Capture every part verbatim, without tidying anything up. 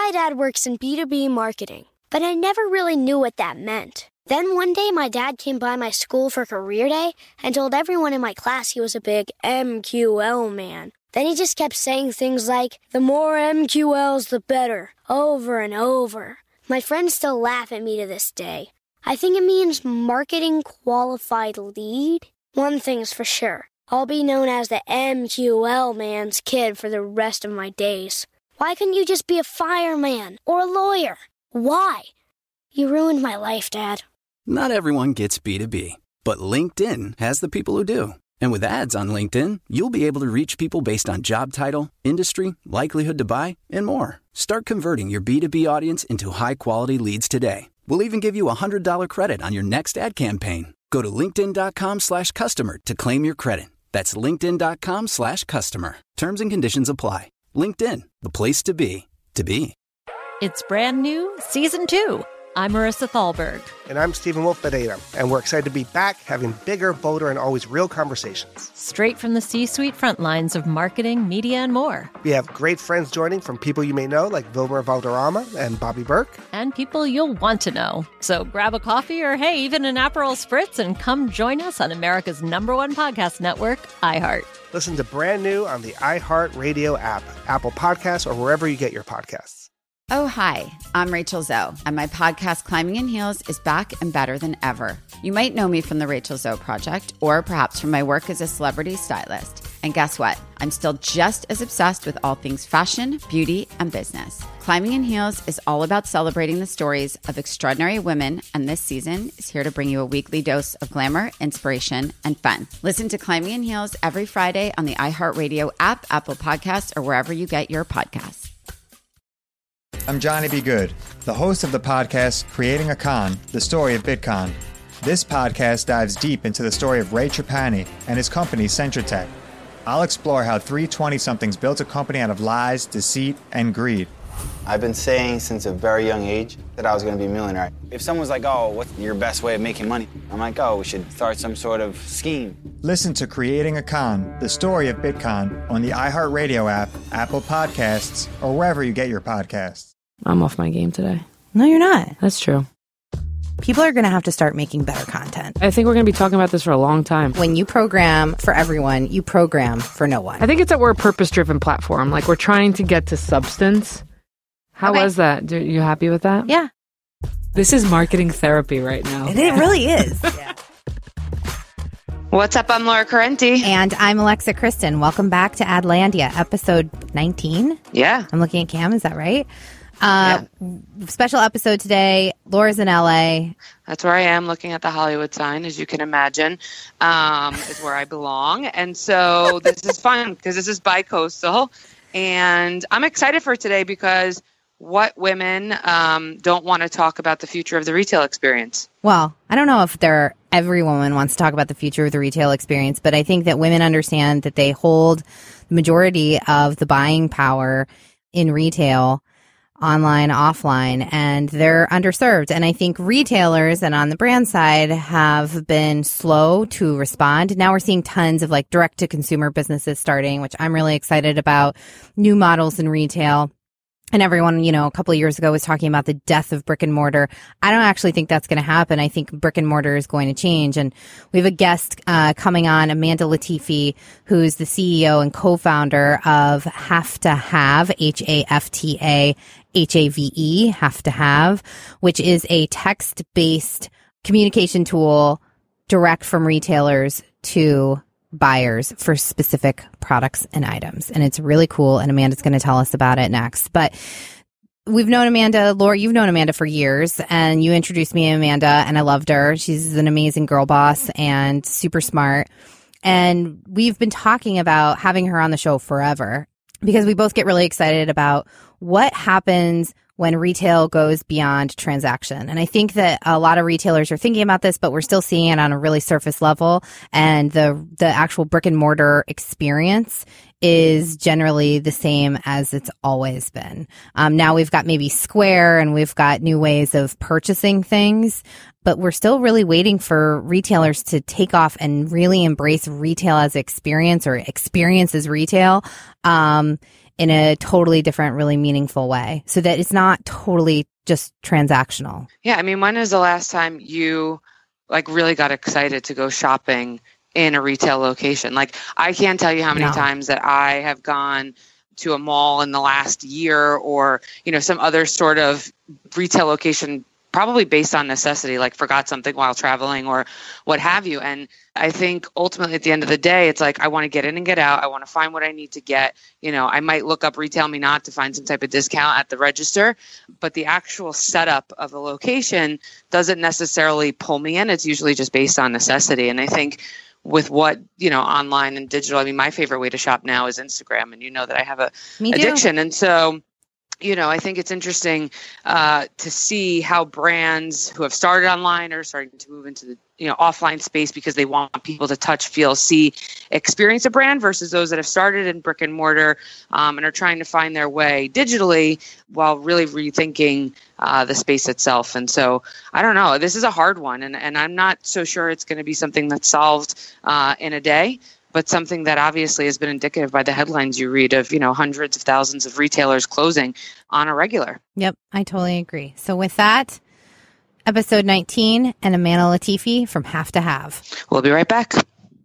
My dad works in B two B marketing, but I never really knew what that meant. Then one day my dad came by my school for career day and told everyone in my class he was a big M Q L man. Then he just kept saying things like, the more M Q Ls, the better, over and over. My friends still laugh at me to this day. I think it means marketing qualified lead. One thing's for sure. I'll be known as the M Q L man's kid for the rest of my days. Why couldn't you just be a fireman or a lawyer? Why? You ruined my life, Dad. Not everyone gets B two B, but LinkedIn has the people who do. And with ads on LinkedIn, you'll be able to reach people based on job title, industry, likelihood to buy, and more. Start converting your B two B audience into high-quality leads today. We'll even give you a one hundred dollars credit on your next ad campaign. Go to linkedin.com slash customer to claim your credit. That's linkedin.com slash customer. Terms and conditions apply. LinkedIn, the place to be, to be. It's brand new, season two. I'm Marissa Thalberg. And I'm Stephen Wolf Bedeta, and we're excited to be back having bigger, bolder, and always real conversations. Straight from the C-suite front lines of marketing, media, and more. We have great friends joining from people you may know, like Vilmer Valderrama and Bobby Burke. And people you'll want to know. So grab a coffee or, hey, even an Aperol Spritz and come join us on America's number one podcast network, iHeart. Listen to Brand New on the iHeart Radio app, Apple Podcasts, or wherever you get your podcasts. Oh, hi, I'm Rachel Zoe, and my podcast, Climbing in Heels, is back and better than ever. You might know me from the Rachel Zoe Project, or perhaps from my work as a celebrity stylist. And guess what? I'm still just as obsessed with all things fashion, beauty, and business. Climbing in Heels is all about celebrating the stories of extraordinary women, and this season is here to bring you a weekly dose of glamour, inspiration, and fun. Listen to Climbing in Heels every Friday on the iHeartRadio app, Apple Podcasts, or wherever you get your podcasts. I'm Johnny B. Good, the host of the podcast Creating a Con, the story of Bitcoin. This podcast dives deep into the story of Ray Trapani and his company Centratech. I'll explore how three twenty-somethings built a company out of lies, deceit, and greed. I've been saying since a very young age that I was going to be a millionaire. If someone's like, oh, what's your best way of making money? I'm like, oh, we should start some sort of scheme. Listen to Creating a Con, the story of Bitcoin on the iHeartRadio app, Apple Podcasts, or wherever you get your podcasts. I'm off my game today. No, you're not. That's true. People are going to have to start making better content. I think we're going to be talking about this for a long time. When you program for everyone, you program for no one. I think it's that we're a purpose-driven platform. Like, we're trying to get to substance. How okay. was that? Are you happy with that? Yeah. This is marketing therapy right now. It, it really is. Yeah. What's up? I'm Laura Correnti. And I'm Alexa Kristen. Welcome back to Adlandia, episode nineteen. Yeah. I'm looking at Cam. Is that right? Uh, yeah. Special episode today. Laura's in L A. That's where I am, looking at the Hollywood sign, as you can imagine, um, is where I belong. And so this is fun because this is bi-coastal. And I'm excited for today because what women um, don't want to talk about the future of the retail experience? Well, I don't know if there every woman wants to talk about the future of the retail experience, but I think that women understand that they hold the majority of the buying power in retail, online, offline, and they're underserved. And I think retailers and on the brand side have been slow to respond. Now we're seeing tons of like direct to consumer businesses starting, which I'm really excited about. New models in retail. And everyone, you know, a couple of years ago was talking about the death of brick and mortar. I don't actually think that's going to happen. I think brick and mortar is going to change. And we have a guest uh, coming on, Amanda Latifi, who's the C E O and co-founder of Have to Have, H A F T A H A V E, Have to Have, which is a text-based communication tool direct from retailers to buyers for specific products and items. And it's really cool. And Amanda's going to tell us about it next. But we've known Amanda, Laura, you've known Amanda for years, and you introduced me to Amanda, and I loved her. She's an amazing girl boss and super smart. And we've been talking about having her on the show forever because we both get really excited about what happens when retail goes beyond transaction. And I think that a lot of retailers are thinking about this, but we're still seeing it on a really surface level. And the the actual brick and mortar experience is generally the same as it's always been. Um, now we've got maybe Square and we've got new ways of purchasing things, but we're still really waiting for retailers to take off and really embrace retail as experience or experience as retail. Um, in a totally different, really meaningful way so that it's not totally just transactional. Yeah. I mean, when is the last time you like really got excited to go shopping in a retail location? Like, I can't tell you how many No. times that I have gone to a mall in the last year or, you know, some other sort of retail location, probably based on necessity, like forgot something while traveling or what have you. And I think ultimately at the end of the day, it's like, I want to get in and get out. I want to find what I need to get. You know, I might look up Retail Me Not to find some type of discount at the register, but the actual setup of a location doesn't necessarily pull me in. It's usually just based on necessity. And I think with what, you know, online and digital, I mean, my favorite way to shop now is Instagram. And you know that I have a Me too. addiction. And so, you know, I think it's interesting uh, to see how brands who have started online are starting to move into the, you know, offline space because they want people to touch, feel, see, experience a brand versus those that have started in brick and mortar um, and are trying to find their way digitally while really rethinking uh, the space itself. And so, I don't know, this is a hard one. And, and I'm not so sure it's going to be something that's solved uh, in a day, but something that obviously has been indicative by the headlines you read of, you know, hundreds of thousands of retailers closing on a regular. Yep, I totally agree. So with that, episode nineteen and Amanda Latifi from Have to Have. We'll be right back.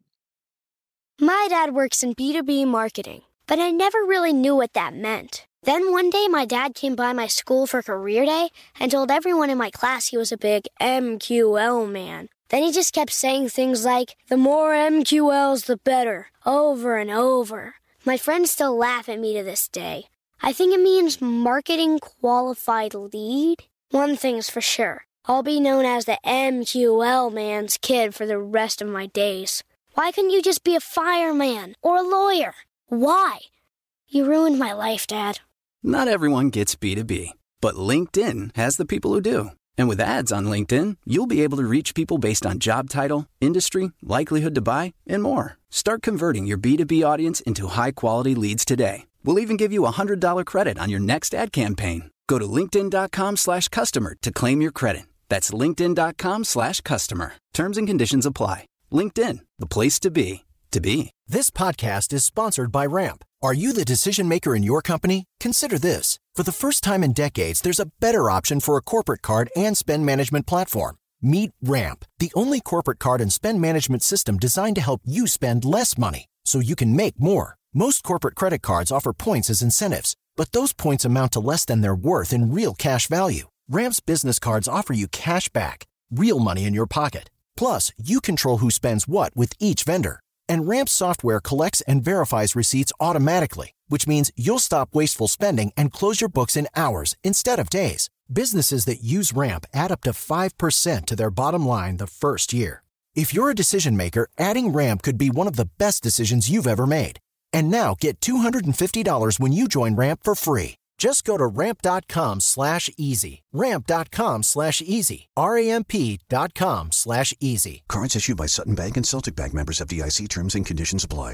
My dad works in B two B marketing, but I never really knew what that meant. Then one day my dad came by my school for career day and told everyone in my class he was a big M Q L man. Then he just kept saying things like, the more M Q Ls, the better, over and over. My friends still laugh at me to this day. I think it means marketing qualified lead. One thing's for sure. I'll be known as the M Q L man's kid for the rest of my days. Why couldn't you just be a fireman or a lawyer? Why? You ruined my life, Dad. Not everyone gets B two B, but LinkedIn has the people who do. And with ads on LinkedIn, you'll be able to reach people based on job title, industry, likelihood to buy, and more. Start converting your B two B audience into high-quality leads today. We'll even give you a one hundred dollars credit on your next ad campaign. Go to linkedin.com slash customer to claim your credit. That's linkedin.com slash customer. Terms and conditions apply. LinkedIn, the place to be, to be. This podcast is sponsored by Ramp. Are you the decision maker in your company? Consider this. For the first time in decades, there's a better option for a corporate card and spend management platform. Meet Ramp, the only corporate card and spend management system designed to help you spend less money so you can make more. Most corporate credit cards offer points as incentives, but those points amount to less than their worth in real cash value. Ramp's business cards offer you cash back, real money in your pocket. Plus, you control who spends what with each vendor. And Ramp's software collects and verifies receipts automatically, which means you'll stop wasteful spending and close your books in hours instead of days. Businesses that use Ramp add up to five percent to their bottom line the first year. If you're a decision maker, adding Ramp could be one of the best decisions you've ever made. And now get two hundred fifty dollars when you join Ramp for free. Just go to ramp.com slash easy. Ramp.com slash easy. R-A-M-P dot com slash easy. Cards issued by Sutton Bank and Celtic Bank, members, F D I C. Terms and conditions apply.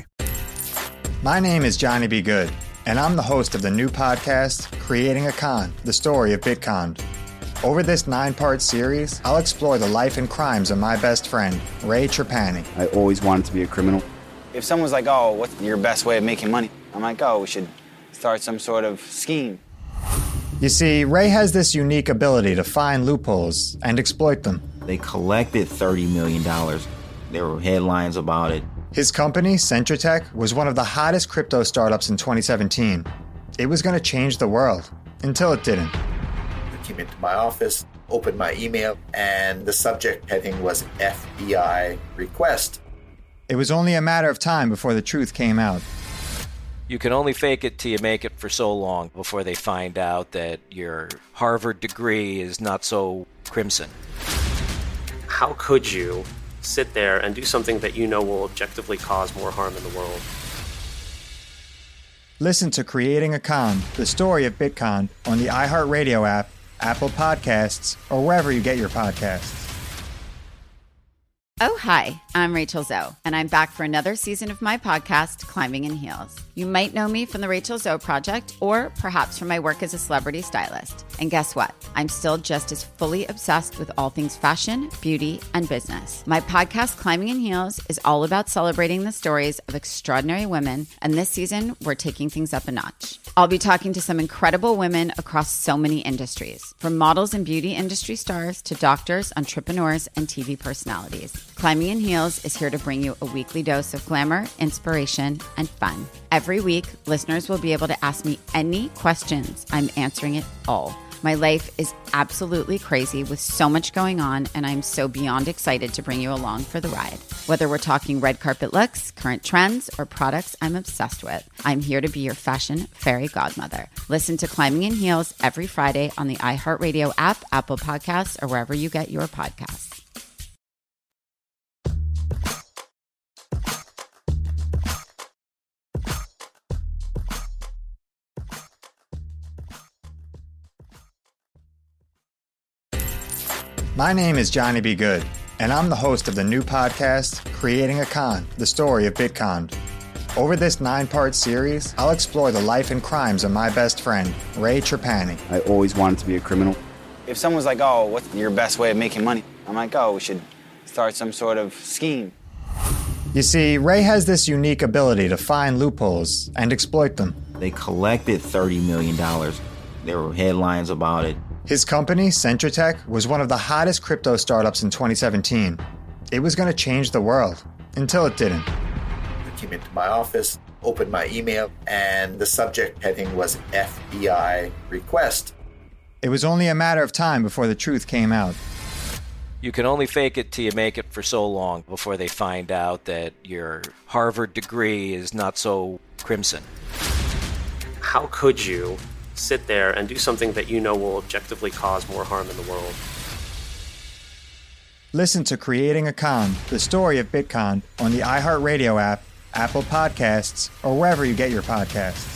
My name is Johnny B. Good, and I'm the host of the new podcast, Creating a Con, the story of Bitcon. Over this nine-part series, I'll explore the life and crimes of my best friend, Ray Trapani. I always wanted to be a criminal. If someone's like, oh, what's your best way of making money? I'm like, oh, we should start some sort of scheme. You see, Ray has this unique ability to find loopholes and exploit them. They collected thirty million dollars. There were headlines about it. His company, Centratech, was one of the hottest crypto startups in twenty seventeen. It was going to change the world, until it didn't. I came into my office, opened my email, and the subject heading was F B I request. It was only a matter of time before the truth came out. You can only fake it till you make it for so long before they find out that your Harvard degree is not so crimson. How could you sit there and do something that you know will objectively cause more harm in the world? Listen to Creating a Con, the story of Bitcon, on the iHeartRadio app, Apple Podcasts, or wherever you get your podcasts. Oh, hi, I'm Rachel Zoe, and I'm back for another season of my podcast, Climbing in Heels. You might know me from the Rachel Zoe Project, or perhaps from my work as a celebrity stylist. And guess what? I'm still just as fully obsessed with all things fashion, beauty, and business. My podcast, Climbing in Heels, is all about celebrating the stories of extraordinary women, and this season, we're taking things up a notch. I'll be talking to some incredible women across so many industries, from models and beauty industry stars to doctors, entrepreneurs, and T V personalities. Climbing in Heels is here to bring you a weekly dose of glamour, inspiration, and fun. Every week, listeners will be able to ask me any questions. I'm answering it all. My life is absolutely crazy with so much going on, and I'm so beyond excited to bring you along for the ride. Whether we're talking red carpet looks, current trends, or products I'm obsessed with, I'm here to be your fashion fairy godmother. Listen to Climbing in Heels every Friday on the iHeartRadio app, Apple Podcasts, or wherever you get your podcasts. My name is Johnny B. Good, and I'm the host of the new podcast, Creating a Con, the story of Bitcon. Over this nine-part series, I'll explore the life and crimes of my best friend, Ray Trapani. I always wanted to be a criminal. If someone's like, oh, what's your best way of making money? I'm like, oh, we should start some sort of scheme. You see, Ray has this unique ability to find loopholes and exploit them. They collected thirty million dollars. There were headlines about it. His company, Centratech, was one of the hottest crypto startups in twenty seventeen. It was going to change the world, until it didn't. I came into my office, opened my email, and the subject heading was F B I request. It was only a matter of time before the truth came out. You can only fake it till you make it for so long before they find out that your Harvard degree is not so crimson. How could you sit there and do something that you know will objectively cause more harm in the world? Listen to Creating a Con, the story of Bitcon, on the iHeartRadio app, Apple Podcasts, or wherever you get your podcasts.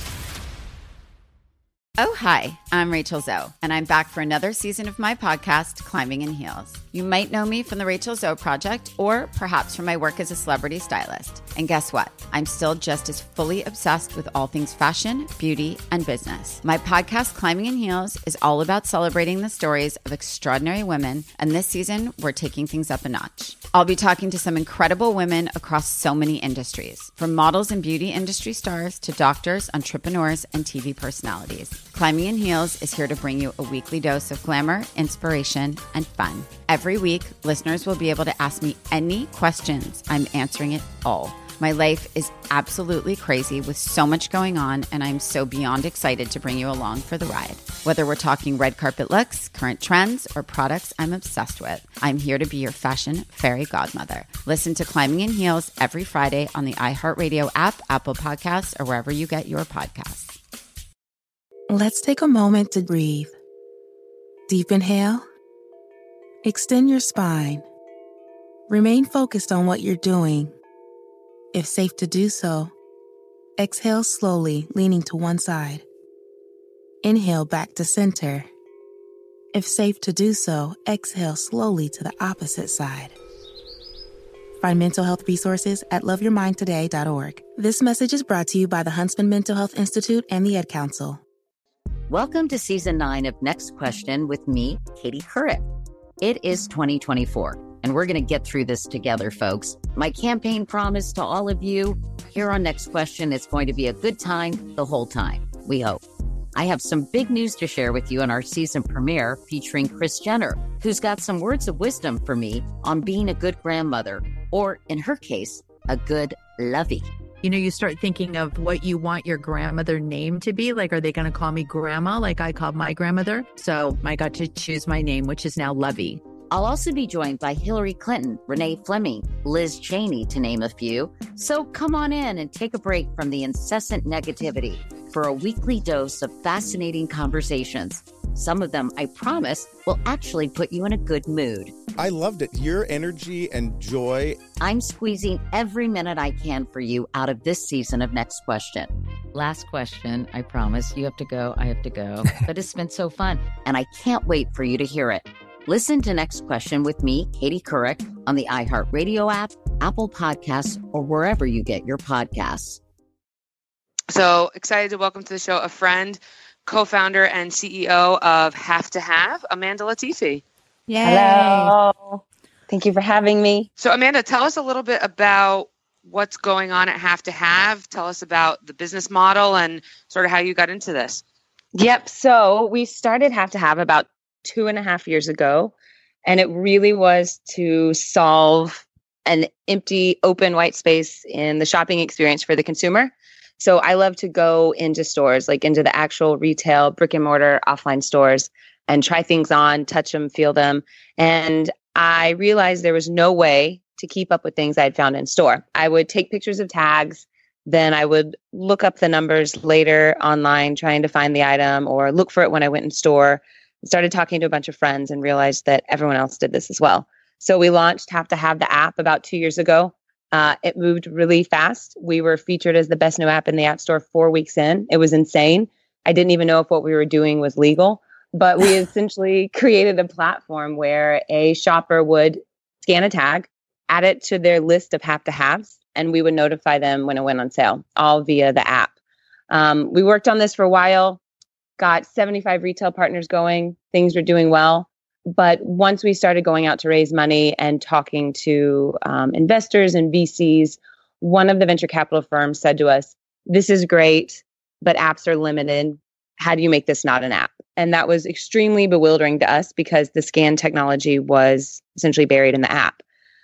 Oh, hi, I'm Rachel Zoe, and I'm back for another season of my podcast, Climbing in Heels. You might know me from the Rachel Zoe Project, or perhaps from my work as a celebrity stylist. And guess what? I'm still just as fully obsessed with all things fashion, beauty, and business. My podcast, Climbing in Heels, is all about celebrating the stories of extraordinary women, and this season, we're taking things up a notch. I'll be talking to some incredible women across so many industries, from models and beauty industry stars to doctors, entrepreneurs, and T V personalities. Climbing in Heels is here to bring you a weekly dose of glamour, inspiration, and fun. Every week, listeners will be able to ask me any questions. I'm answering it all. My life is absolutely crazy with so much going on, and I'm so beyond excited to bring you along for the ride. Whether we're talking red carpet looks, current trends, or products I'm obsessed with, I'm here to be your fashion fairy godmother. Listen to Climbing in Heels every Friday on the iHeartRadio app, Apple Podcasts, or wherever you get your podcasts. Let's take a moment to breathe. Deep inhale. Extend your spine. Remain focused on what you're doing. If safe to do so, exhale slowly, leaning to one side. Inhale back to center. If safe to do so, exhale slowly to the opposite side. Find mental health resources at love your mind today dot org. This message is brought to you by the Huntsman Mental Health Institute and the Ad Council. Welcome to Season nine of Next Question with me, Katie Couric. It is twenty twenty-four, and we're going to get through this together, folks. My campaign promise to all of you, here on Next Question, it's going to be a good time the whole time, we hope. I have some big news to share with you in our season premiere featuring Kris Jenner, who's got some words of wisdom for me on being a good grandmother, or in her case, a good lovey. You know, you start thinking of what you want your grandmother name to be. Like, are they going to call me grandma like I called my grandmother? So I got to choose my name, which is now Lovey. I'll also be joined by Hillary Clinton, Renee Fleming, Liz Cheney, to name a few. So come on in and take a break from the incessant negativity for a weekly dose of fascinating conversations. Some of them, I promise, will actually put you in a good mood. I loved it. Your energy and joy. I'm squeezing every minute I can for you out of this season of Next Question. Last question, I promise. You have to go, I have to go. But it's been so fun, and I can't wait for you to hear it. Listen to Next Question with me, Katie Couric, on the iHeartRadio app, Apple Podcasts, or wherever you get your podcasts. So excited to welcome to the show a friend, co-founder and C E O of Have to Have, Amanda Latifi. Yay. Hello. Thank you for having me. So Amanda, tell us a little bit about what's going on at Have to Have. Tell us about the business model and sort of how you got into this. Yep. So we started Have to Have about two and a half years ago, and it really was to solve an empty, open, white space in the shopping experience for the consumer. So I love to go into stores, like into the actual retail, brick and mortar, offline stores, and try things on, touch them, feel them. And I realized there was no way to keep up with things I had found in store. I would take pictures of tags, then I would look up the numbers later online, trying to find the item, or look for it when I went in store. I started talking to a bunch of friends and realized that everyone else did this as well. So we launched Have to Have the app about two years ago. Uh, it moved really fast. We were featured as the best new app in the App Store four weeks in. It was insane. I didn't even know if what we were doing was legal, but we essentially created a platform where a shopper would scan a tag, add it to their list of have to haves, and we would notify them when it went on sale, all via the app. Um, we worked on this for a while, got seventy-five retail partners going. Things were doing well. But once we started going out to raise money and talking to um, investors and V Cs, one of the venture capital firms said to us, this is great, but apps are limited. How do you make this not an app? And that was extremely bewildering to us because the scan technology was essentially buried in the app.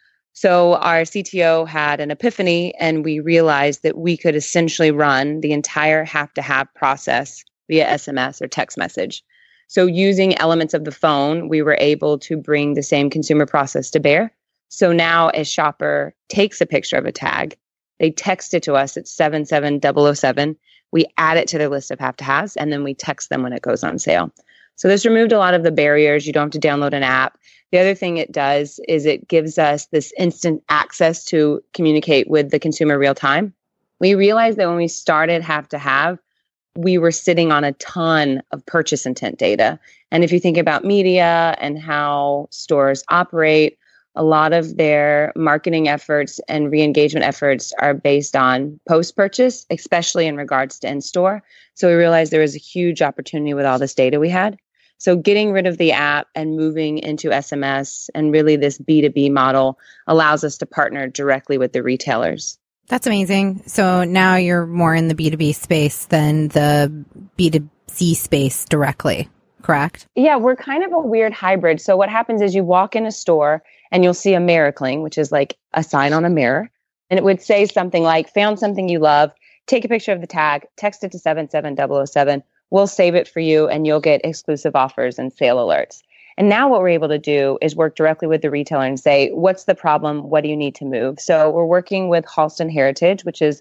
So our C T O had an epiphany, and we realized that we could essentially run the entire have to have process via S M S or text message. So using elements of the phone, we were able to bring the same consumer process to bear. So now a shopper takes a picture of a tag, they text it to us at seven seven zero zero seven. We add it to their list of have to haves, and then we text them when it goes on sale. So this removed a lot of the barriers. You don't have to download an app. The other thing it does is it gives us this instant access to communicate with the consumer real time. We realized that when we started Have to Have, we were sitting on a ton of purchase intent data. And if you think about media and how stores operate, a lot of their marketing efforts and re-engagement efforts are based on post-purchase, especially in regards to in-store. So we realized there was a huge opportunity with all this data we had. So getting rid of the app and moving into S M S and really this B two B model allows us to partner directly with the retailers. That's amazing. So now you're more in the B two B space than the B two C space directly, correct? Yeah, we're kind of a weird hybrid. So what happens is you walk in a store and you'll see a mirror cling, which is like a sign on a mirror. And it would say something like, found something you love, take a picture of the tag, text it to seven seven zero zero seven. We'll save it for you and you'll get exclusive offers and sale alerts. And now what we're able to do is work directly with the retailer and say, what's the problem? What do you need to move? So we're working with Halston Heritage, which is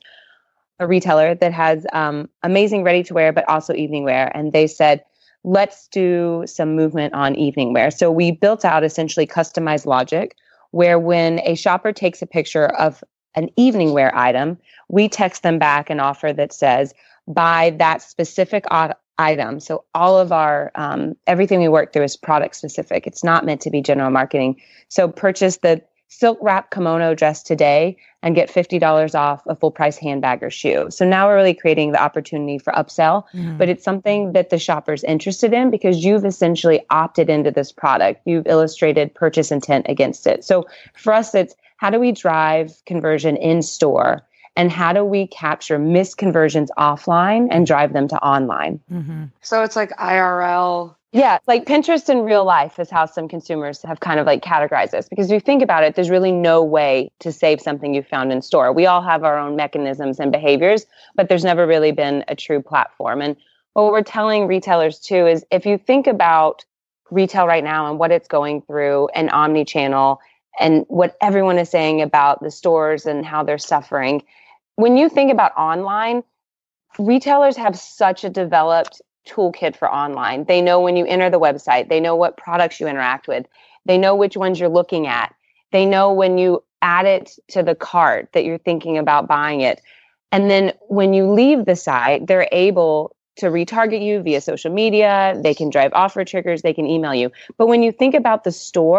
a retailer that has um, amazing ready-to-wear, but also evening wear. And they said, let's do some movement on evening wear. So we built out essentially customized logic where when a shopper takes a picture of an evening wear item, we text them back an offer that says, buy that specific item. So all of our, um, everything we work through is product specific. It's not meant to be general marketing. So purchase the silk wrap kimono dress today and get fifty dollars off a full price handbag or shoe. So now we're really creating the opportunity for upsell, mm. but it's something that the shopper's interested in because you've essentially opted into this product. You've illustrated purchase intent against it. So for us, it's how do we drive conversion in store? And how do we capture misconversions offline and drive them to online? Mm-hmm. So it's like I R L. Yeah, like Pinterest in real life is how some consumers have kind of like categorized this. Because if you think about it, there's really no way to save something you found in store. We all have our own mechanisms and behaviors, but there's never really been a true platform. And what we're telling retailers too is if you think about retail right now and what it's going through and omni-channel and what everyone is saying about the stores and how they're suffering, when you think about online, retailers have such a developed toolkit for online. They know when you enter the website, they know what products you interact with, they know which ones you're looking at, they know when you add it to the cart that you're thinking about buying it. And then when you leave the site, they're able to retarget you via social media, they can drive offer triggers, they can email you. But when you think about the store,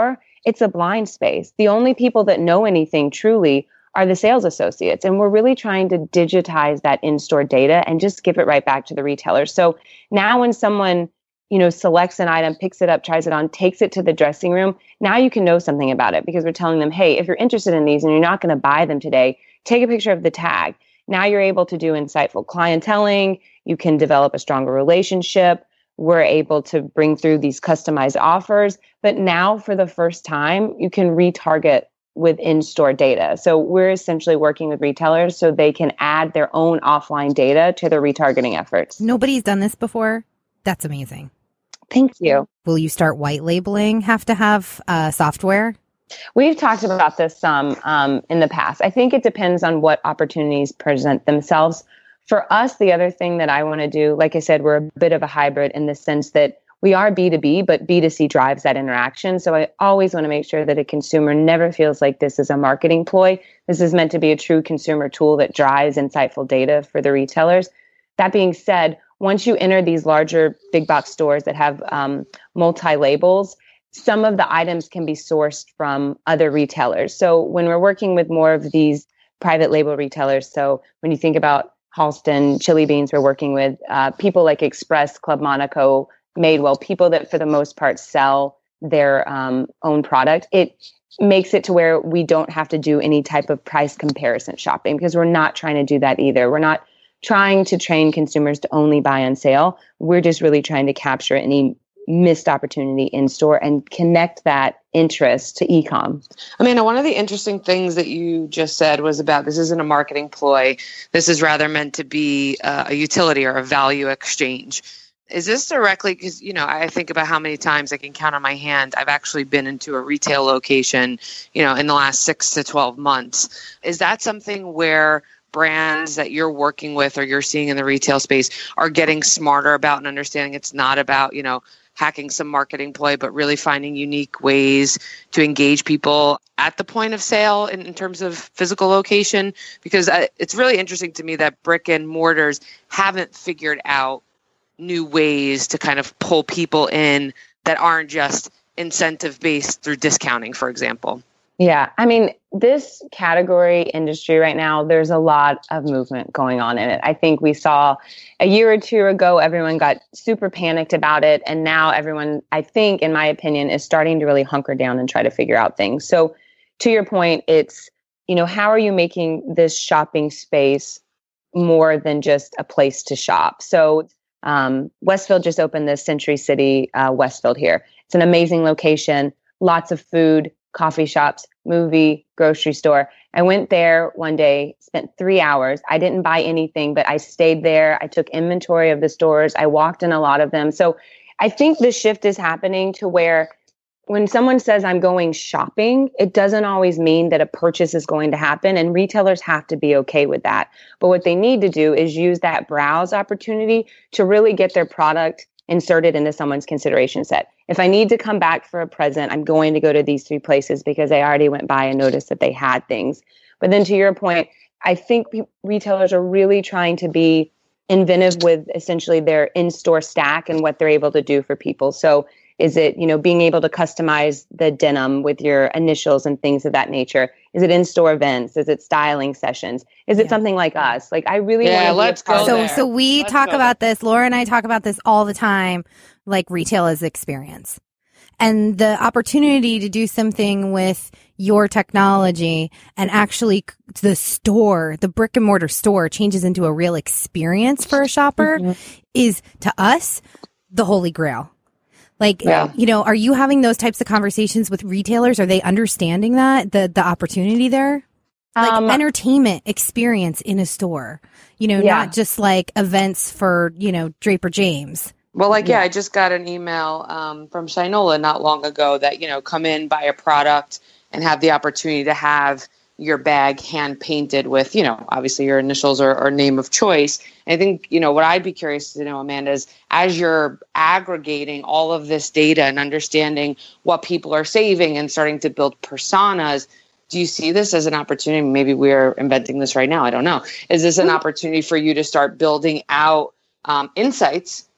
it's a blind space. The only people that know anything truly are the sales associates. And we're really trying to digitize that in-store data and just give it right back to the retailer. So now when someone, you know, selects an item, picks it up, tries it on, takes it to the dressing room, now you can know something about it because we're telling them, hey, if you're interested in these and you're not going to buy them today, take a picture of the tag. Now you're able to do insightful clienteling. You can develop a stronger relationship. We're able to bring through these customized offers. But now for the first time, you can retarget with in-store data. So we're essentially working with retailers so they can add their own offline data to their retargeting efforts. Nobody's done this before. That's amazing. Thank you. Will you start white labeling? Have to have uh, software? We've talked about this some um, in the past. I think it depends on what opportunities present themselves. For us, the other thing that I want to do, like I said, we're a bit of a hybrid in the sense that we are B two B, but B two C drives that interaction. So I always want to make sure that a consumer never feels like this is a marketing ploy. This is meant to be a true consumer tool that drives insightful data for the retailers. That being said, once you enter these larger big box stores that have um, multi-labels, some of the items can be sourced from other retailers. So when we're working with more of these private label retailers, so when you think about Halston, Chili Beans, we're working with uh, people like Express, Club Monaco, Madewell, people that for the most part sell their um, own product. It makes it to where we don't have to do any type of price comparison shopping because we're not trying to do that either. We're not trying to train consumers to only buy on sale. We're just really trying to capture any missed opportunity in store and connect that interest to e-com. Amanda, one of the interesting things that you just said was about this isn't a marketing ploy. This is rather meant to be uh, a utility or a value exchange. Is this directly, because, you know, I think about how many times I can count on my hand I've actually been into a retail location, you know, in the last six to twelve months. Is that something where brands that you're working with or you're seeing in the retail space are getting smarter about and understanding it's not about, you know, hacking some marketing ploy, but really finding unique ways to engage people at the point of sale in, in terms of physical location? Because uh, it's really interesting to me that brick and mortars haven't figured out new ways to kind of pull people in that aren't just incentive based through discounting, for example. Yeah, I mean, this category industry right now, there's a lot of movement going on in it. I think we saw a year or two ago, everyone got super panicked about it. And now everyone, I think, in my opinion, is starting to really hunker down and try to figure out things. So to your point, it's, you know, how are you making this shopping space more than just a place to shop? So um, Westfield just opened the Century City uh, Westfield here. It's an amazing location, lots of food, coffee shops, movie, grocery store. I went there one day, spent three hours. I didn't buy anything, but I stayed there. I took inventory of the stores. I walked in a lot of them. So I think the shift is happening to where when someone says I'm going shopping, it doesn't always mean that a purchase is going to happen. And retailers have to be okay with that. But what they need to do is use that browse opportunity to really get their product inserted into someone's consideration set. If I need to come back for a present, I'm going to go to these three places because I already went by and noticed that they had things. But then to your point, I think pe- retailers are really trying to be inventive with essentially their in-store stack and what they're able to do for people. So is it, you know, being able to customize the denim with your initials and things of that nature? Is it in-store events? Is it styling sessions? Is it yeah. something like us? Like, I really yeah, want to let's go So, there. so we let's talk about there. this. Laura and I talk about this all the time, like retail as experience. And the opportunity to do something with your technology and actually the store, the brick and mortar store changes into a real experience for a shopper mm-hmm. is to us the holy grail. Like, yeah. you know, are you having those types of conversations with retailers? Are they understanding that, the the opportunity there? Like um, entertainment experience in a store, you know, yeah. not just like events for, you know, Draper James. Well, like, yeah, I just got an email um, from Shinola not long ago that, you know, come in, buy a product and have the opportunity to have your bag hand painted with, you know, obviously your initials or, or name of choice. And I think, you know, what I'd be curious to know, Amanda, is as you're aggregating all of this data and understanding what people are saving and starting to build personas, do you see this as an opportunity? Maybe we're inventing this right now. I don't know. Is this an opportunity for you to start building out um, insights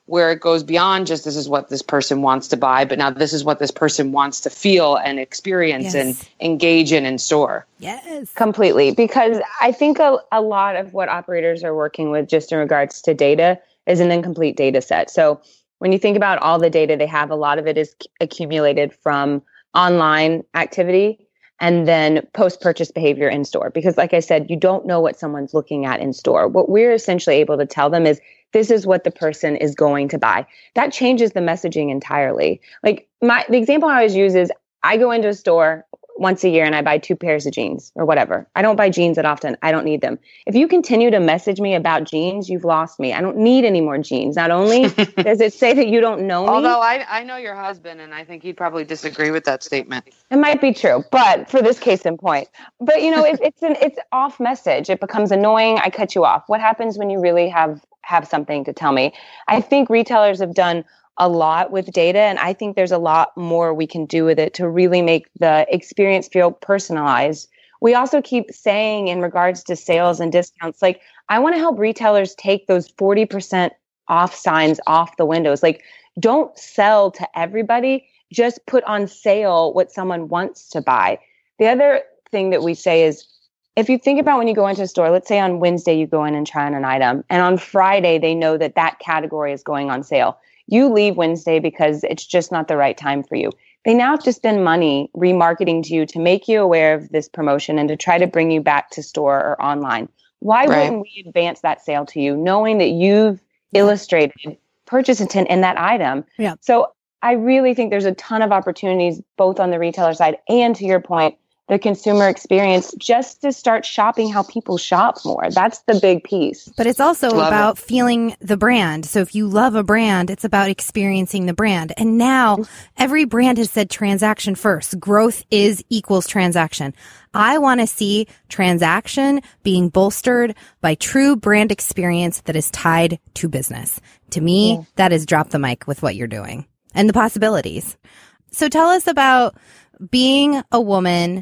where it goes beyond just this is what this person wants to buy, but now this is what this person wants to feel and experience Yes. and engage in in store. Yes. Completely. Because I think a, a lot of what operators are working with just in regards to data is an incomplete data set. So when you think about all the data they have, a lot of it is c- accumulated from online activity and then post-purchase behavior in store. Because like I said, you don't know what someone's looking at in store. What we're essentially able to tell them is this is what the person is going to buy. That changes the messaging entirely. Like my the example I always use is I go into a store once a year and I buy two pairs of jeans or whatever. I don't buy jeans that often. I don't need them. If you continue to message me about jeans, you've lost me. I don't need any more jeans. Not only does it say that you don't know me. Although I, I know your husband, and I think he'd probably disagree with that statement. It might be true, but for this case in point, but you know, it, it's an it's off message. It becomes annoying. I cut you off. What happens when you really have have something to tell me? I think retailers have done a lot with data, and I think there's a lot more we can do with it to really make the experience feel personalized. We also keep saying in regards to sales and discounts, like I want to help retailers take those forty percent off signs off the windows. Like don't sell to everybody, just put on sale what someone wants to buy. The other thing that we say is, if you think about when you go into a store, let's say on Wednesday you go in and try on an item, and on Friday they know that that category is going on sale. You leave Wednesday because it's just not the right time for you. They now have to spend money remarketing to you to make you aware of this promotion and to try to bring you back to store or online. Why Right. wouldn't we advance that sale to you, knowing that you've illustrated purchase intent in that item? Yeah. So I really think there's a ton of opportunities both on the retailer side and, to your point, the consumer experience, just to start shopping how people shop more. That's the big piece. But it's also Love about it. feeling the brand. So if you love a brand, it's about experiencing the brand. And now every brand has said transaction first. Growth is equals transaction. I want to see transaction being bolstered by true brand experience that is tied to business. To me, Yeah. that is drop the mic with what you're doing and the possibilities. So tell us about being a woman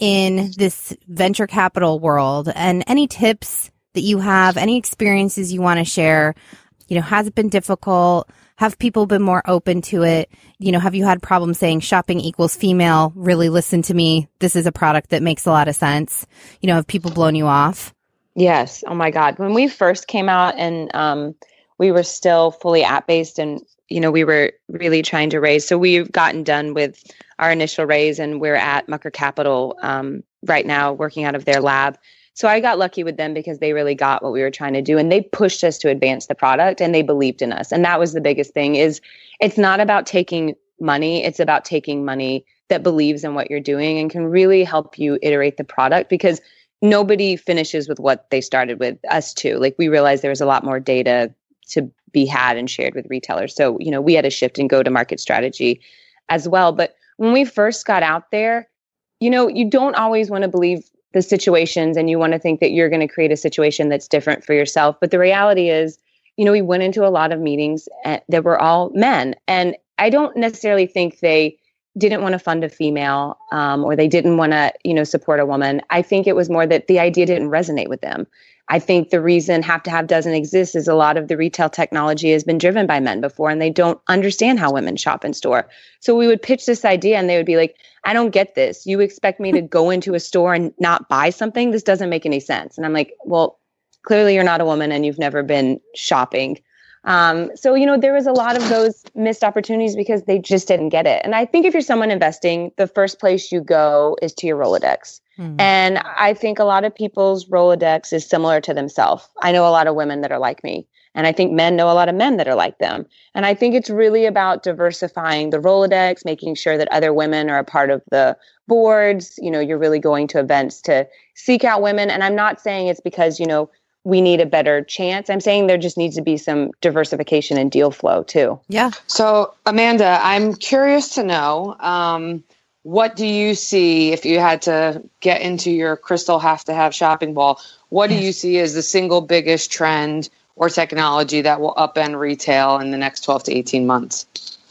in this venture capital world and any tips that you have, any experiences you want to share. You know, has it been difficult? Have people been more open to it? You know, have you had problems saying shopping equals female? Really listen to me. This is a product that makes a lot of sense. You know, have people blown you off? Yes. Oh my God. When we first came out and um, we were still fully app-based and, you know, we were really trying to raise. So we've gotten done with our initial raise and we're at Mucker Capital um, right now working out of their lab. So I got lucky with them because they really got what we were trying to do and they pushed us to advance the product and they believed in us. And that was the biggest thing is it's not about taking money. It's about taking money that believes in what you're doing and can really help you iterate the product because nobody finishes with what they started with, us too. Like we realized there was a lot more data to be had and shared with retailers. So, you know, we had to shift and go to market strategy as well. But when we first got out there, you know, you don't always want to believe the situations and you want to think that you're going to create a situation that's different for yourself. But the reality is, you know, we went into a lot of meetings that were all men. And I don't necessarily think they didn't want to fund a female um, or they didn't want to, you know, support a woman. I think it was more that the idea didn't resonate with them. I think the reason Have to Have doesn't exist is a lot of the retail technology has been driven by men before and they don't understand how women shop in store. So we would pitch this idea and they would be like, I don't get this. You expect me to go into a store and not buy something? This doesn't make any sense. And I'm like, well, clearly you're not a woman and you've never been shopping. Um, so, you know, there was a lot of those missed opportunities because they just didn't get it. And I think if you're someone investing, the first place you go is to your Rolodex. Mm-hmm. And I think a lot of people's Rolodex is similar to themselves. I know a lot of women that are like me. And I think men know a lot of men that are like them. And I think it's really about diversifying the Rolodex, making sure that other women are a part of the boards. You know, you're really going to events to seek out women. And I'm not saying it's because, you know, we need a better chance. I'm saying there just needs to be some diversification and deal flow too. Yeah. So, Amanda, I'm curious to know, um, what do you see if you had to get into your crystal have to have shopping ball? What do you see as the single biggest trend or technology that will upend retail in the next twelve to eighteen months?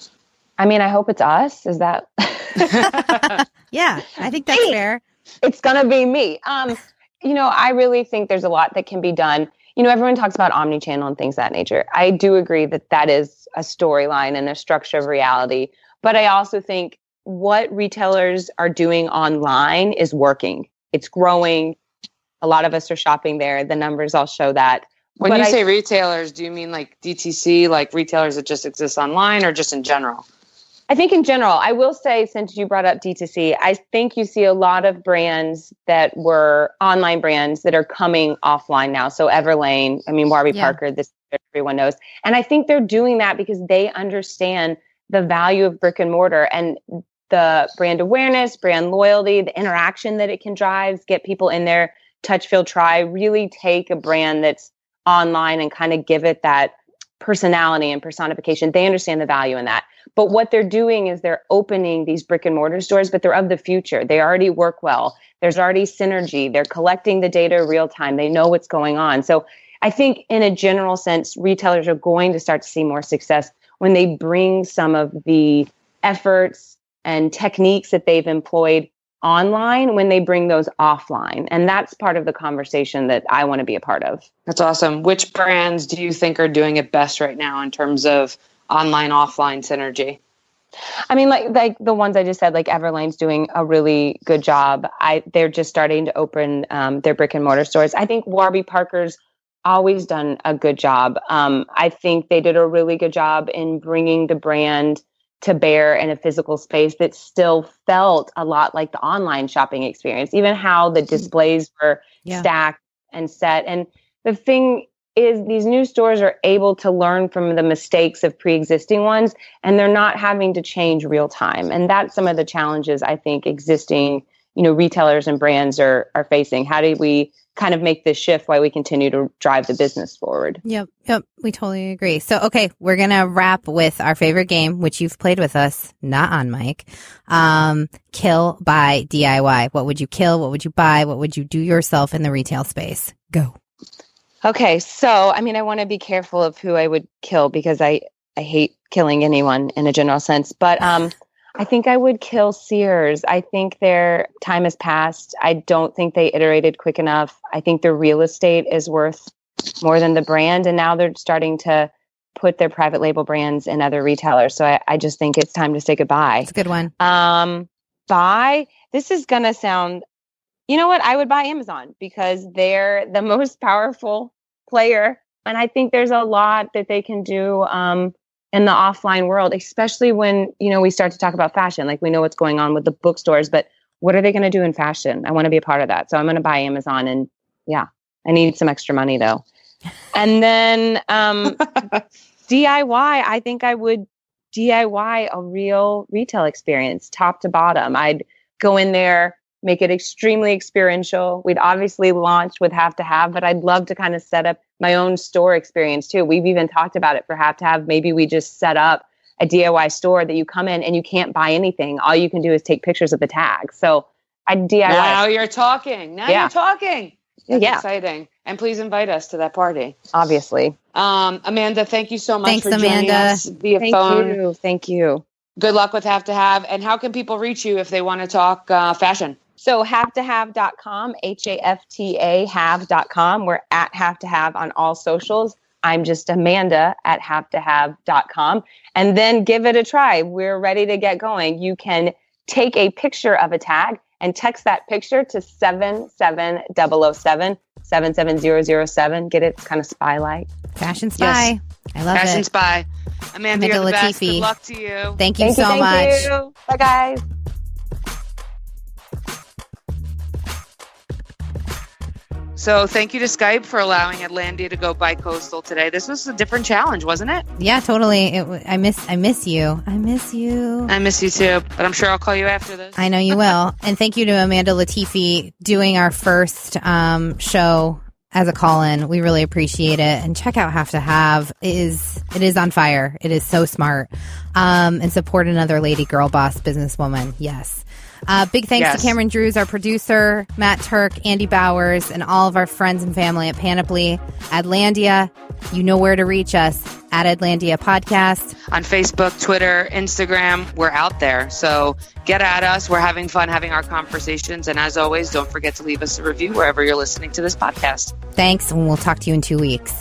I mean, I hope it's us. Is that? Yeah, I think that's fair. It's going to be me. Um, you know, I really think there's a lot that can be done. you know, everyone talks about omnichannel and things of that nature. I do agree that that is a storyline and a structure of reality. But I also think what retailers are doing online is working. It's growing. A lot of us are shopping there. The numbers all show that. When But you I- say retailers, do you mean like D T C, like retailers that just exist online, or just in general? I think in general, I will say, since you brought up D two C, I think you see a lot of brands that were online brands that are coming offline now. So Everlane, I mean, Warby Yeah. Parker, this everyone knows. And I think they're doing that because they understand the value of brick and mortar and the brand awareness, brand loyalty, the interaction that it can drive, get people in there, touch, feel, try, really take a brand that's online and kind of give it that personality and personification. They understand the value in that. But what they're doing is they're opening these brick and mortar stores, but they're of the future. They already work well. There's already synergy. They're collecting the data real time. They know what's going on. So I think in a general sense, retailers are going to start to see more success when they bring some of the efforts and techniques that they've employed online, when they bring those offline. And that's part of the conversation that I want to be a part of. That's awesome. Which brands do you think are doing it best right now in terms of online offline synergy? I mean, like like the ones I just said, like Everlane's doing a really good job. I they're just starting to open um, their brick and mortar stores. I think Warby Parker's always done a good job. Um, I think they did a really good job in bringing the brand to bear in a physical space that still felt a lot like the online shopping experience, even how the displays were Yeah. stacked and set. And the thing is, these new stores are able to learn from the mistakes of pre-existing ones, and they're not having to change real time. And that's some of the challenges I think existing, you know, retailers and brands are are facing. How do we kind of make this shift while we continue to drive the business forward? Yep. Yep. We totally agree. So, okay, we're going to wrap with our favorite game, which you've played with us, not on mic. Um, kill, buy, D I Y. What would you kill? What would you buy? What would you do yourself in the retail space? Go. Okay, so I mean, I want to be careful of who I would kill because I, I hate killing anyone in a general sense. But um, I think I would kill Sears. I think their time has passed. I don't think they iterated quick enough. I think their real estate is worth more than the brand. And now they're starting to put their private label brands in other retailers. So I, I just think it's time to say goodbye. It's a good one. Um, buy, this is going to sound, you know what? I would buy Amazon because they're the most powerful player. And I think there's a lot that they can do um, in the offline world, especially when, you know, we start to talk about fashion. Like we know what's going on with the bookstores, but what are they going to do in fashion? I want to be a part of that. So I'm going to buy Amazon. And yeah, I need some extra money though. And then um, D I Y, I think I would D I Y a real retail experience, top to bottom. I'd go in there, make it extremely experiential. We'd obviously launch with Have to Have, but I'd love to kind of set up my own store experience too. We've even talked about it for Have to Have. Maybe we just set up a D I Y store that you come in and you can't buy anything. All you can do is take pictures of the tag. So I D I Y. Now you're talking. Now Yeah. you're talking. That's Yeah. exciting. And please invite us to that party. Obviously. Um, Amanda, thank you so much Thanks, for joining Amanda. us via Thank phone. you. Thank you. Good luck with Have to Have. And how can people reach you if they want to talk uh, fashion? So have to have dot com, H A F T A have dot com. We're at Have to Have on all socials. I'm just Amanda at have to have dot com. And then give it a try. We're ready to get going. You can take a picture of a tag and text that picture to seven seven zero zero seven, seven seven zero zero seven. Get it? It's kind of spy-like. Fashion Spy. I love Fashion it. Spy. Amanda, Amanda you're the best. Latifi. Good luck to you. Thank you Thank you, so thank much. you. Bye, guys. So thank you to Skype for allowing Atlantia to go bi-coastal today. This was a different challenge, wasn't it? Yeah, totally. It, w- I miss. I miss you. I miss you. I miss you too, but I'm sure I'll call you after this. I know you will. And thank you to Amanda Latifi doing our first um, show as a call-in. We really appreciate it. And check out Have to Have. It is it is on fire. It is so smart. Um, and support another lady, girl boss, businesswoman. Yes. Uh, big thanks Yes. to Cameron Drews, our producer, Matt Turk, Andy Bowers, and all of our friends and family at Panoply, Atlantia, You know where to reach us at Atlantia Podcast. On Facebook, Twitter, Instagram, we're out there. So get at us. We're having fun having our conversations. And as always, don't forget to leave us a review wherever you're listening to this podcast. Thanks, and we'll talk to you in two weeks.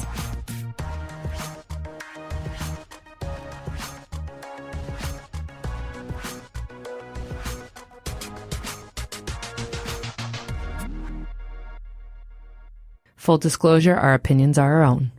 Full disclosure, our opinions are our own.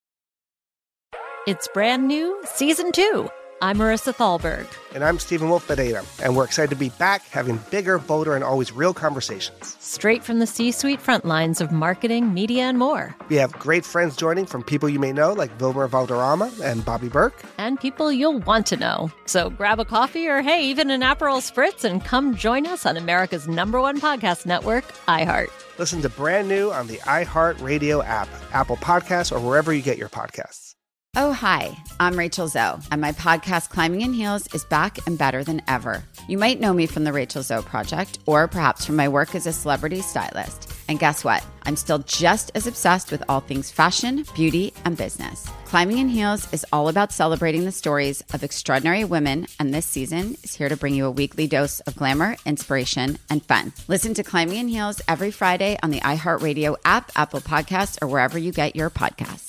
It's brand new, season two. I'm Marissa Thalberg. And I'm Stephen Wolf Pereira, and we're excited to be back having bigger, bolder, and always real conversations. Straight from the C-suite front lines of marketing, media, and more. We have great friends joining from people you may know, like Wilmer Valderrama and Bobby Burke. And people you'll want to know. So grab a coffee or, hey, even an Aperol Spritz and come join us on America's number one podcast network, iHeart. Listen to Brand New on the iHeart Radio app, Apple Podcasts, or wherever you get your podcasts. Oh, hi, I'm Rachel Zoe, and my podcast, Climbing in Heels, is back and better than ever. You might know me from the Rachel Zoe Project, or perhaps from my work as a celebrity stylist. And guess what? I'm still just as obsessed with all things fashion, beauty, and business. Climbing in Heels is all about celebrating the stories of extraordinary women, and this season is here to bring you a weekly dose of glamour, inspiration, and fun. Listen to Climbing in Heels every Friday on the iHeartRadio app, Apple Podcasts, or wherever you get your podcasts.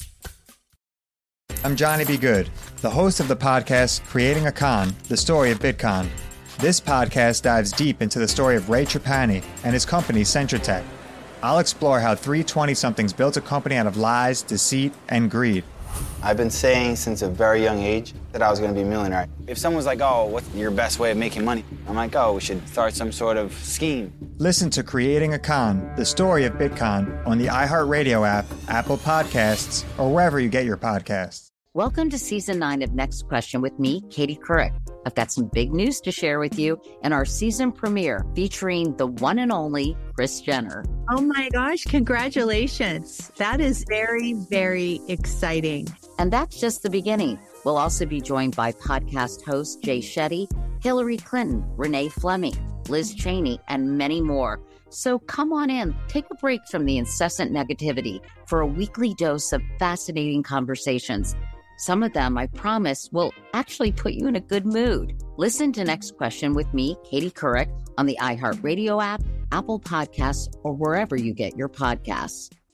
I'm Johnny B. Good, the host of the podcast Creating a Con, the story of Bitcon. This podcast dives deep into the story of Ray Trapani and his company, Centratech. I'll explore how three twenty-somethings built a company out of lies, deceit, and greed. I've been saying since a very young age that I was going to be a millionaire. If someone's like, oh, what's your best way of making money? I'm like, oh, we should start some sort of scheme. Listen to Creating a Con, the story of Bitcon, on the iHeartRadio app, Apple Podcasts, or wherever you get your podcasts. Welcome to season nine of Next Question with me, Katie Couric. I've got some big news to share with you in our season premiere featuring the one and only Kris Jenner. Oh my gosh, congratulations. That is very, very exciting. And that's just the beginning. We'll also be joined by podcast host Jay Shetty, Hillary Clinton, Renee Fleming, Liz Cheney, and many more. So come on in, take a break from the incessant negativity for a weekly dose of fascinating conversations. Some of them, I promise, will actually put you in a good mood. Listen to Next Question with me, Katie Couric, on the iHeartRadio app, Apple Podcasts, or wherever you get your podcasts.